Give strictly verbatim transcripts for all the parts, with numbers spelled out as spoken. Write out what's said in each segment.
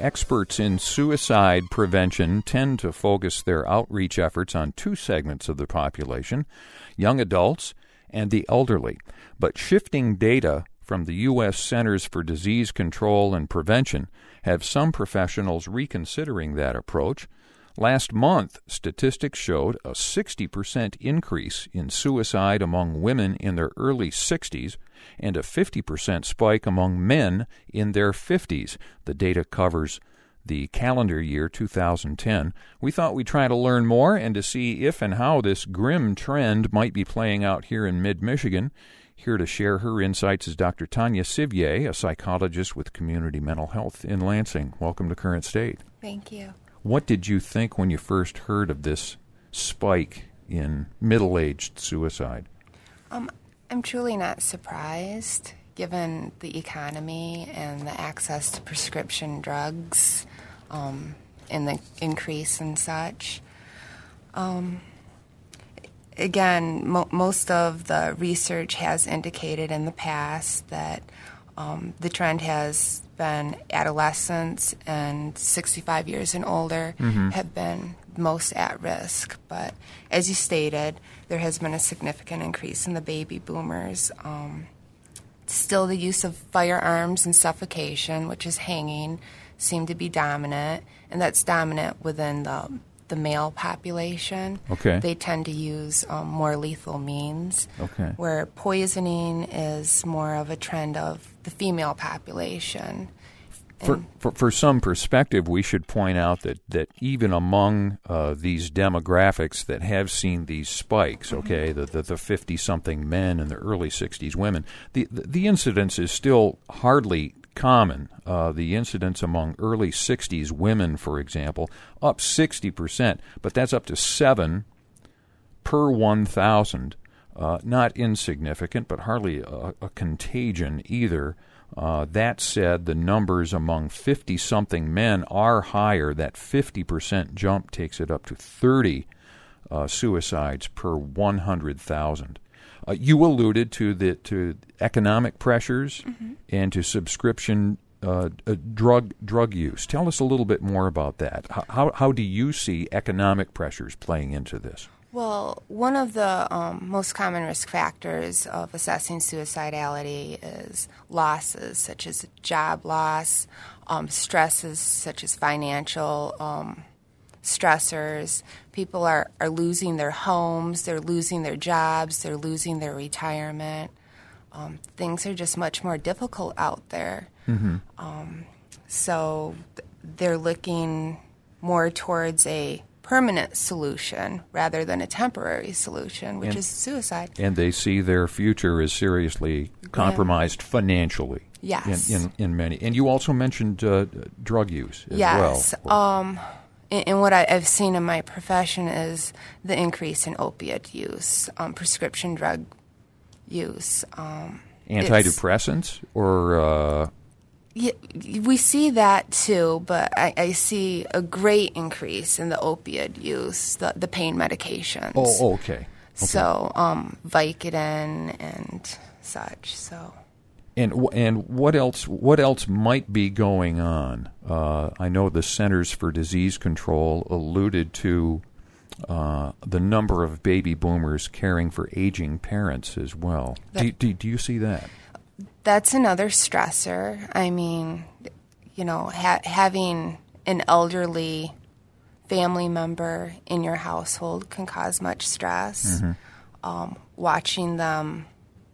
experts in suicide prevention tend to focus their outreach efforts on two segments of the population, young adults and the elderly. But shifting data from the U S Centers for Disease Control and Prevention have some professionals reconsidering that approach. Last month, statistics showed a sixty percent increase in suicide among women in their early sixties and a fifty percent spike among men in their fifties. The data covers the calendar year two thousand ten. We thought we'd try to learn more and to see if and how this grim trend might be playing out here in mid-Michigan. Here to share her insights is Doctor Tanya Sivier, a psychologist with Community Mental Health in Lansing. Welcome to Current State. Thank you. What did you think when you first heard of this spike in middle-aged suicide? Um, I'm truly not surprised, given the economy and the access to prescription drugs um, and the increase and such. Um, again, mo- most of the research has indicated in the past that um, the trend has been adolescents and sixty-five years and older mm-hmm. have been most at risk. But as you stated, there has been a significant increase in the baby boomers. Um, still the use of firearms and suffocation, which is hanging, seem to be dominant, and that's dominant within the the male population. Okay. They tend to use um, more lethal means, okay. where poisoning is more of a trend of the female population. For, for for some perspective, we should point out that, that even among uh, these demographics that have seen these spikes, okay, mm-hmm. the, the the fifty-something men and the early sixties women, the, the, the incidence is still hardly common. Uh, the incidence among early sixties women, for example, up sixty percent, but that's up to seven per one thousand. Uh, not insignificant, but hardly a, a contagion either. Uh, that said, the numbers among fifty-something men are higher. That fifty percent jump takes it up to thirty uh, suicides per one hundred thousand. Uh, you alluded to the to economic pressures mm-hmm. and to subscription uh, uh, drug drug use. Tell us a little bit more about that. How, how how do you see economic pressures playing into this? Well, one of the um, most common risk factors of assessing suicidality is losses, such as job loss, um, stresses such as financial um, stressors. People are, are losing their homes, they're losing their jobs, they're losing their retirement. Um, things are just much more difficult out there. Mm-hmm. Um, so th- they're looking more towards a permanent solution rather than a temporary solution, which and, is suicide. And they see their future as seriously compromised yeah. financially. Yes. In, in, in many. And you also mentioned uh, drug use as yes. well. Um, and, and what I, I've seen in my profession is the increase in opiate use, um, prescription drug use. Um, Antidepressants or... Uh, Yeah, we see that too, but I, I see a great increase in the opiate use, the, the pain medications. Oh, okay. okay. So, um, Vicodin and such. So, and and what else? What else might be going on? Uh, I know the Centers for Disease Control alluded to uh, the number of baby boomers caring for aging parents as well. That, do, do do you see that? That's another stressor. I mean, you know, ha- having an elderly family member in your household can cause much stress. Mm-hmm. Um, watching them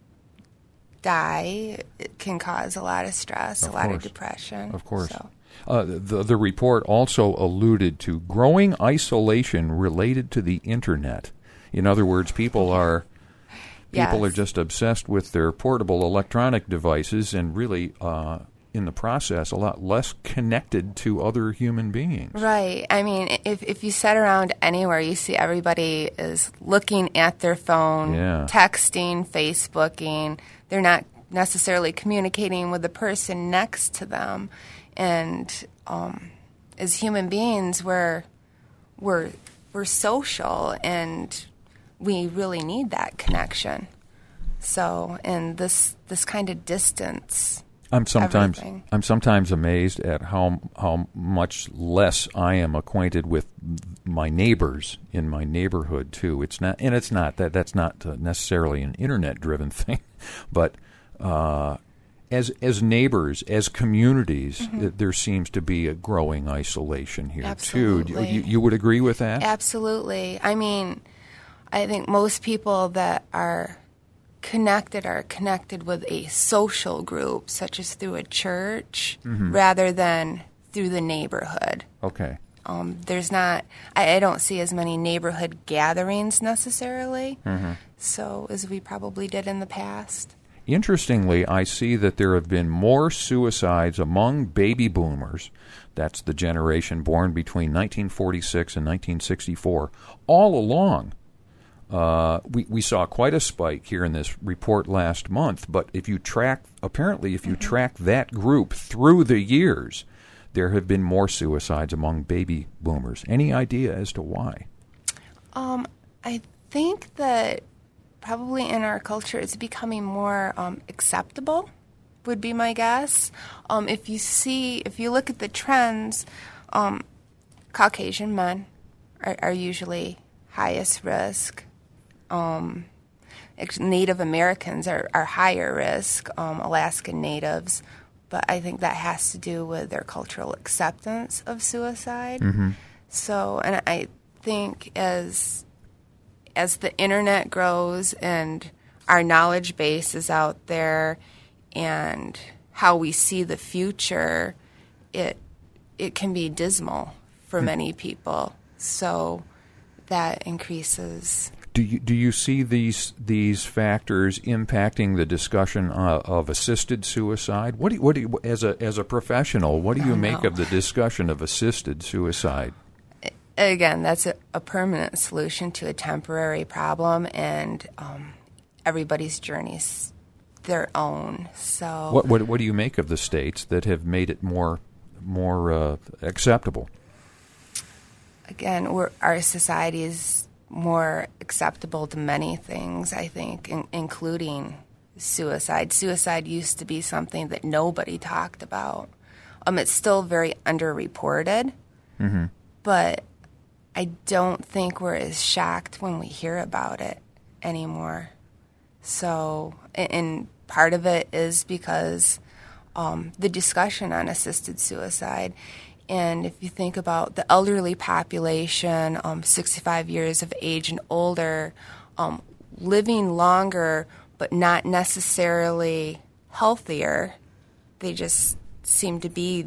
die it can cause a lot of stress, of a lot course. of depression. Of course. So. Uh, the, the report also alluded to growing isolation related to the Internet. In other words, people are... People yes. are just obsessed with their portable electronic devices and really, uh, in the process, a lot less connected to other human beings. Right. I mean, if if you sit around anywhere, you see everybody is looking at their phone, yeah. texting, Facebooking. They're not necessarily communicating with the person next to them. And um, as human beings, we're we're we're social and we really need that connection. So, and this this kind of distance I'm sometimes everything. I'm sometimes amazed at how how much less I am acquainted with my neighbors in my neighborhood too. It's not, and it's not that that's not necessarily an internet-driven thing, but uh, as as neighbors, as communities, mm-hmm. th- there seems to be a growing isolation here Absolutely. too. You, you would agree with that? Absolutely. I mean, I think most people that are connected are connected with a social group, such as through a church, mm-hmm. rather than through the neighborhood. Okay. Um, there's not, I, I don't see as many neighborhood gatherings necessarily, mm-hmm. so as we probably did in the past. Interestingly, I see that there have been more suicides among baby boomers, that's the generation born between nineteen forty-six and nineteen sixty-four, all along. Uh, we, we saw quite a spike here in this report last month, but if you track, apparently if you mm-hmm. track that group through the years, there have been more suicides among baby boomers. Any idea as to why? Um, I think that probably in our culture it's becoming more um, acceptable, would be my guess. Um, if you see, if you look at the trends, um, Caucasian men are, are usually highest risk. Um, Native Americans are, are higher risk, um, Alaskan Natives, but I think that has to do with their cultural acceptance of suicide. Mm-hmm. So, and I think as as the internet grows and our knowledge base is out there and how we see the future, it it can be dismal for mm-hmm. many people. So that increases. Do you do you see these these factors impacting the discussion uh, of assisted suicide? What do you, what do you, as a as a professional, what do you make of the discussion of assisted suicide? Again, that's a, a permanent solution to a temporary problem, and um, everybody's journey's their own. So, what, what what do you make of the states that have made it more more uh, acceptable? Again, we're, our society is more acceptable to many things, I think, in, including suicide. Suicide used to be something that nobody talked about. Um, it's still very underreported, mm-hmm. but I don't think we're as shocked when we hear about it anymore. So, and, and part of it is because um, the discussion on assisted suicide. And if you think about the elderly population, um, sixty-five years of age and older, um, living longer but not necessarily healthier, they just seem to be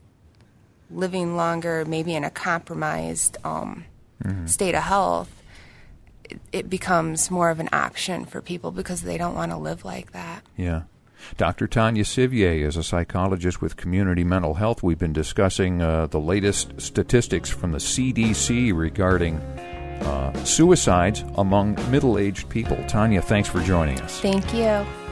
living longer, maybe in a compromised um, mm-hmm. state of health, it, it becomes more of an option for people because they don't want to live like that. Yeah. Doctor Tanya Sivier is a psychologist with Community Mental Health. We've been discussing uh, the latest statistics from the C D C regarding uh, suicides among middle-aged people. Tanya, thanks for joining us. Thank you.